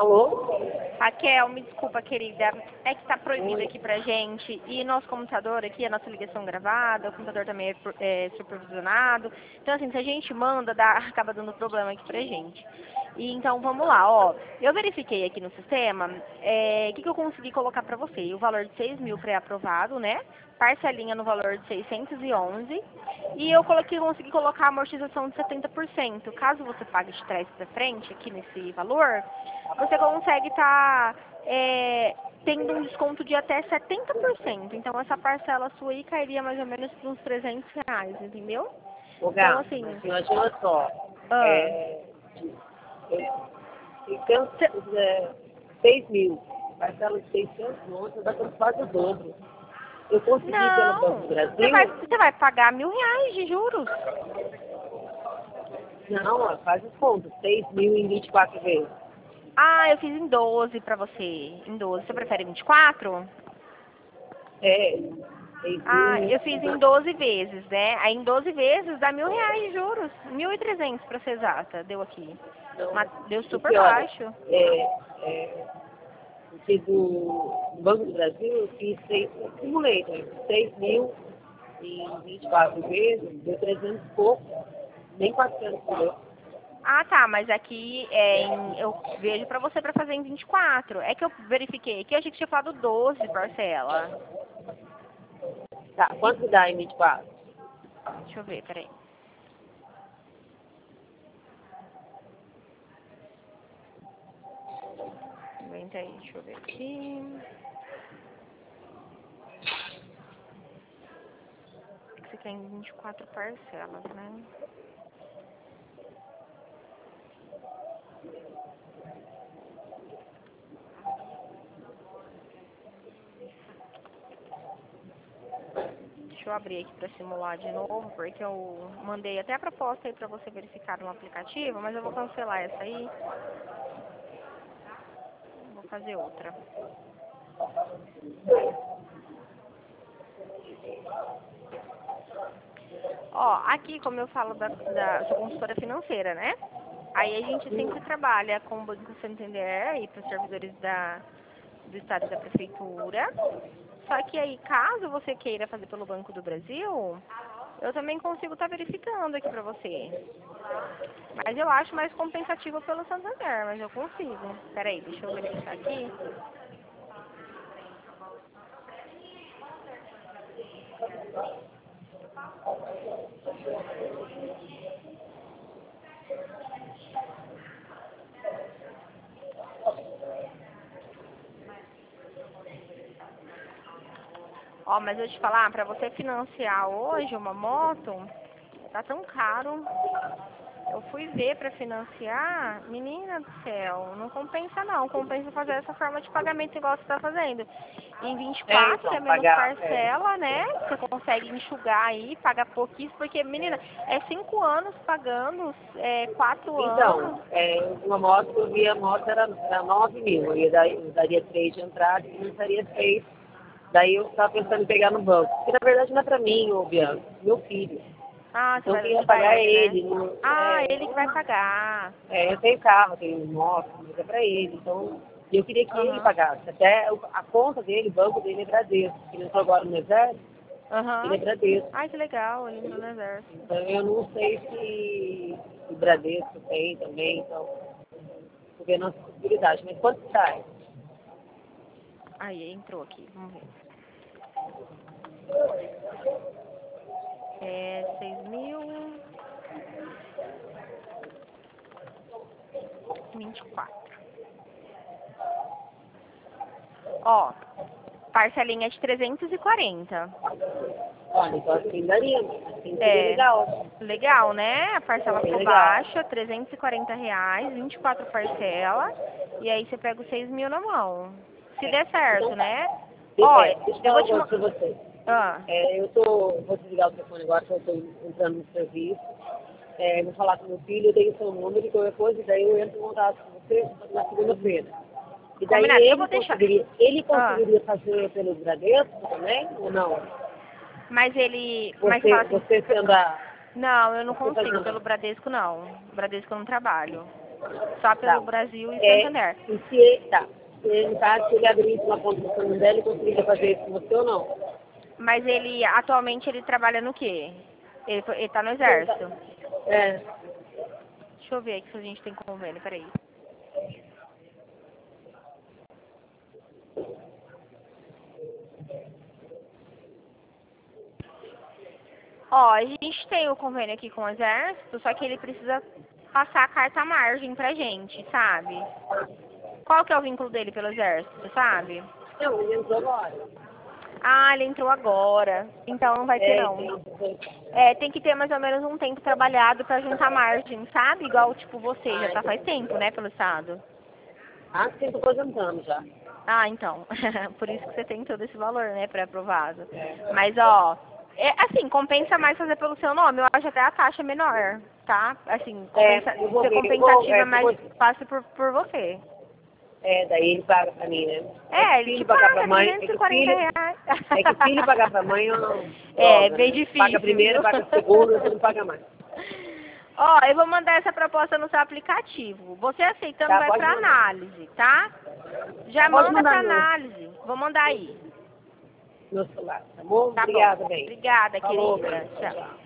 Alô? Raquel, me desculpa, querida. É que tá proibido Oi. aqui pra gente. E nosso computador aqui, a nossa ligação gravada, o computador também é supervisionado. Então, assim, se a gente manda, acaba dando problema aqui pra gente. E, então, vamos lá, ó. Eu verifiquei aqui no sistema, o que eu consegui colocar pra você. O valor de 6 mil pré-aprovado, né? Parcelinha no valor de 611. E eu consegui colocar a amortização de 70%. Caso você pague de trás para frente, aqui nesse valor, você consegue estar tendo um desconto de até 70%. Então, essa parcela sua aí cairia mais ou menos por uns R$ 300, entendeu? Ô, Então, Gá, assim... mas imagina só. Ah, É, eu, 6 mil. Parcela de 600 notas, dá quase o dobro. Eu consegui pelo Banco não, do Brasil? você vai pagar R$ 1.000 de juros. Não, ó, faz os contos. 6 mil em 24 vezes. Ah, eu fiz em 12 pra você. Em 12. Você prefere 24? É, 6 Ah, mil. eu fiz em 12 vezes, né? Aí em 12 vezes dá R$ 1.000 de juros. 1.300 pra ser exata, deu aqui. Não, Deu super porque olha, baixo. porque do Banco do Brasil eu fiz 6, eu acumulei, né? 6 mil em 24 vezes, deu 300 e pouco, nem 400 deu. Ah, tá, mas aqui eu vejo pra você pra fazer em 24. É que eu verifiquei aqui, eu achei que tinha falado 12 parcela. Tá, quanto que dá em 24? Deixa eu ver, peraí. Aguenta aí, deixa eu ver aqui. Você quer em 24 parcelas, né? Deixa eu abrir aqui para simular de novo, porque eu mandei até a proposta aí para você verificar no aplicativo, mas eu vou cancelar essa aí. Vou fazer outra. Ó, aqui como eu falo sou consultora financeira, né? Aí a gente sempre trabalha com o Banco Santander e para os servidores do Estado e da Prefeitura. Só que aí, caso você queira fazer pelo Banco do Brasil, eu também consigo estar verificando aqui pra você. Mas eu acho mais compensativo pelo Santander, mas eu consigo. Peraí, deixa eu verificar aqui. Ó, mas eu te falar, pra você financiar hoje uma moto, tá tão caro. Eu fui ver pra financiar, menina do céu, não compensa não. Compensa fazer essa forma de pagamento igual você tá fazendo. Em 24, que é Então, menos pagar, parcela, né? Você consegue enxugar aí, pagar pouquíssimo, porque, menina, é 5 anos pagando, 4 anos. Então, uma moto, eu vi a moto era 9 mil, eu daria 3 de entrada e financiaria 6. Daí eu estava pensando em pegar no banco. Porque na verdade não é para mim, ô Bianca, meu filho. Ah, você Então vai quem ia ajudar pagar é ele, né? ele. Não, Ah, ele que vai pagar. eu tenho carro, tenho moto, mas é para ele. Então eu queria que ele Aham, pagasse. Até a conta dele, o banco dele é Bradesco. Ele entrou agora no exército, ele é aham. Bradesco. Ai, que legal, ele entrou no exército. Então eu não sei se o Bradesco tem também, então, vou ver a nossa possibilidade. Mas quanto sai? Aí, entrou aqui, vamos ver. 6.024. Ó, parcelinha de 340. Olha, então assim daria, assim seria É, legal. legal, né? A parcela Bem ficou legal. baixa, R$ 340, 24 parcela. E aí você pega os 6 mil na mão. Se der certo, Então tá. né? Ó, Deixa eu eu falar vou uma te... coisa pra você. Ah, Vou desligar o telefone agora, porque eu estou entrando no serviço. Vou falar com meu filho, eu tenho seu número, e qualquer coisa, e daí eu entro em contato com você na segunda-feira. E daí combinado. Eu vou deixar... ele Ah, conseguiria fazer pelo Bradesco também, ou não? mas ele... Mas você fala assim... Você sendo a... Não, eu não Você consigo. fazendo... Pelo Bradesco, não. Bradesco eu não trabalho. Só pelo Tá. Brasil e É, Santander. e se, tá. Se, no caso, se ele abrisse uma conta no Santander, ele conseguiria fazer isso com você ou não? Mas ele, atualmente, ele trabalha no quê? Ele tá no exército. É. Deixa eu ver aqui se a gente tem convênio, peraí. Ó, a gente tem o convênio aqui com o exército, só que ele precisa passar a carta margem pra gente, sabe? Qual que é o vínculo dele pelo exército, você sabe? Não, ele entrou agora. Ah, ele entrou agora. Então não vai ter não. Tem que ter mais ou menos um tempo trabalhado pra juntar margem, sabe? Igual, tipo, você já tá faz tempo, né, pelo estado. Ah, sim, tô aposentando já. Ah, então. Por isso que você tem todo esse valor, né, pré-aprovado. Mas, ó, assim, compensa mais fazer pelo seu nome. Eu acho até a taxa menor, tá? Assim, Eu vou ser ver. compensativa mais fácil por você. Daí ele paga pra mim, né? É, que o ele te filho pagar pra paga mãe, R$340. é que o filho pagar pra mãe é uma É, droga, bem né? Paga difícil, primeiro, viu? paga segundo, você não paga mais. Ó, eu vou mandar essa proposta no seu aplicativo. Você aceitando Tá, vai pode pra mandar. análise, tá? Já Pode manda pra mandar no análise. Vou mandar aí. meu celular, tá bom? Tá bom. Obrigada, bem. Obrigada, Falou, querida. bem. Tchau. Tchau.